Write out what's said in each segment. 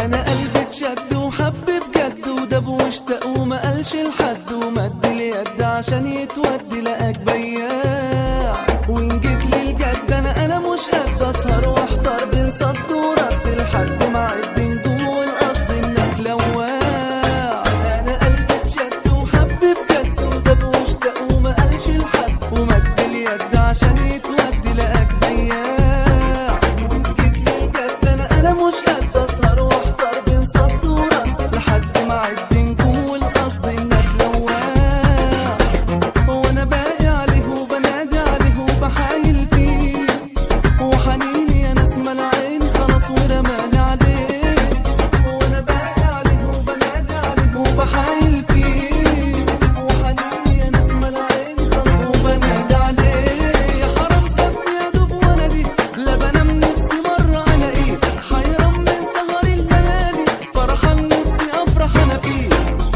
انا قلبي اتشد وحب بجد ودب واشتاق وما قالش لحد ومد اليد عشان يتودي لقاك بياع. وان جيت للجد انا مش قد اسهر واحضر بين صد ورد لحد ما اعد نجوم والقصد انك لواع. انا قلبي اتشد وحب بجد ودب واشتاق وما قالش لحد ومد اليد عشان يتودي لقاك بياع. وان جيت للجد انا مش قد اسهر واحضر بين صد ورد لحد ما اعد نجوم والقصد انك لواع. وانا باقي عليه وبنادي عليه وبحايل فيه وحنيني يا ناس مال عيني خلاص ورماني عليه. وانا باقي عليه وبنادي عليه وبحايل فيه وحنيني يا ناس مال عيني خلاص وبنادي عليه. يا حرام سابني يا دوب وانا دي لا بنام نفسي مرة الاقيه حيران من سهر الليالي فرحان نفسي افرح انا فيه.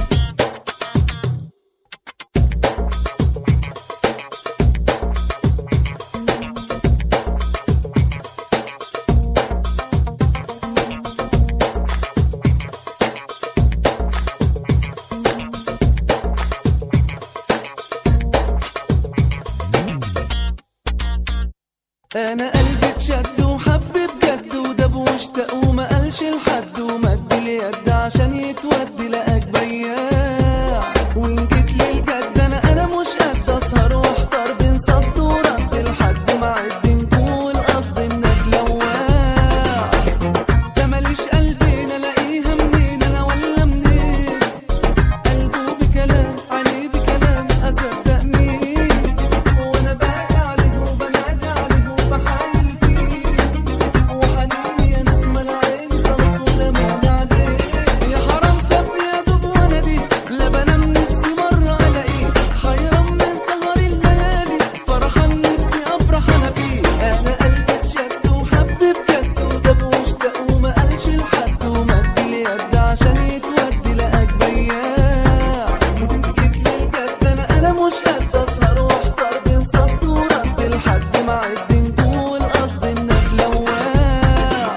انا قلبي اتشد وحب بجد ودب واشتاق وما قالش لحد ومد اليد عشان يتودي لقاك بياع. وان جيت للجد انا مش قد اسهر واحضر بين صد ورد لحد ما اعد نجوم والقصد انك لواع. ده ماليش قلبين الاقيها منين انا ولا منين قلبه بكلام عينيه بكلام اصدق مين. وانا باقي عليه وبنادي عليه وبحايل فيه وحنيني يا ناس مال عيني خلاص ورماني عليه. يا حرام سابني يا دوب وانا دي لا بنام نفسي مرة الاقيه حيران من سهر الليالي فرحان نفسي افرح انا فيه. انا قلبي اتشد وحب بجد ودب واشتاق وما قالش لحد ومد اليد عشان يتودي لقاك بياع. وان جيت للجد انا مش قد اسهر واحضر بين صد ورد لحد ما اعد نجوم والقصد انك لواع.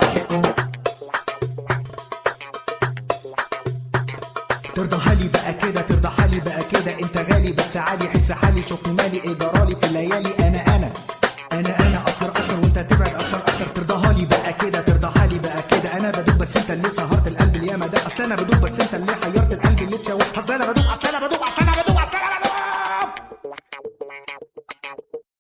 ترضى حالي بقى كده ترضى حالي بقى كده انت غالي بس عادي حس حالي شوفني مالي ايه جرالي في الليالي. انا اسهر وانت تبعد اكتر ترضى حالي بقى كده ترضى حالي بقى كده. انا بدوب بس انت اللي سهرت القلب الياما ده اصل انا بدوب بس انت اللي حيرت القلب اللي اتشوه اصل انا بدوب